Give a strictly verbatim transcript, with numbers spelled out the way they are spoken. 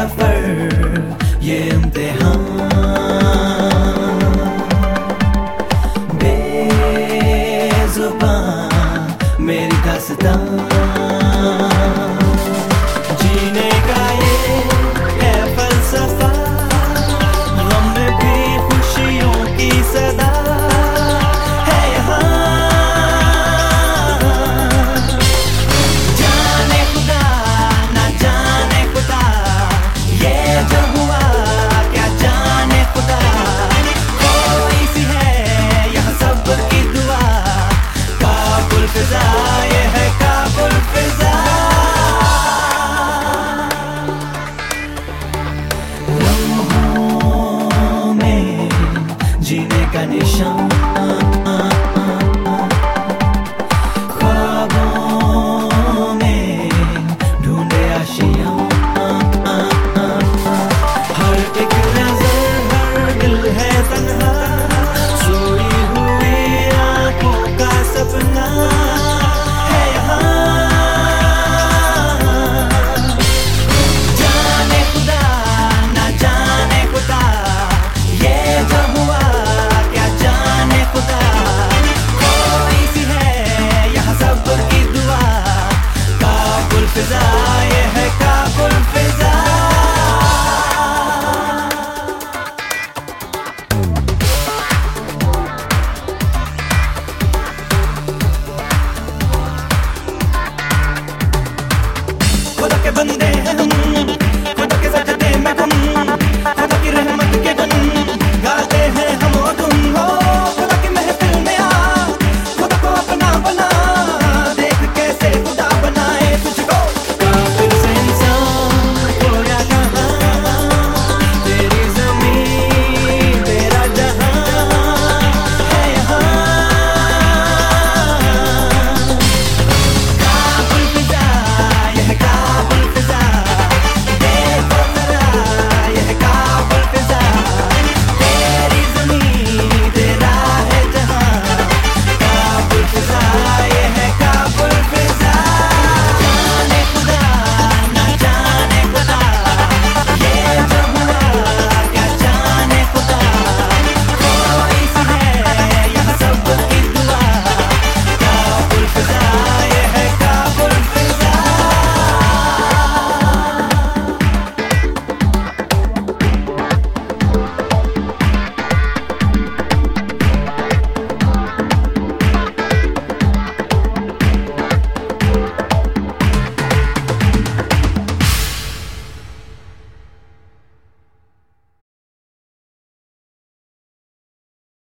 सफर ये इम्तिहान, बेज़ुबान मेरी दास्तां, जीने का ये है फलसफा, गम में भी खुशियों की सदा है यहाँ। जाने खुदा ना जाने खुदा ये जो हुआ, क्या जाने खुदा, कोई सी है यहाँ सब्र की दुआ, काबुल फिजा ये है काबुल फिजा। लम्हों में जीने का निशान, ख्वाबों में ढूंढे आशियां, हर एक नजर हर दिल है तन्हा, सोई हुई आंखों का सपना है यहाँ। जाने खुदा ना जाने खुदा ये जो हुआ, क्या जाने खुदा, कोई सी है यहाँ सब्र की दुआ, काबुल फिजा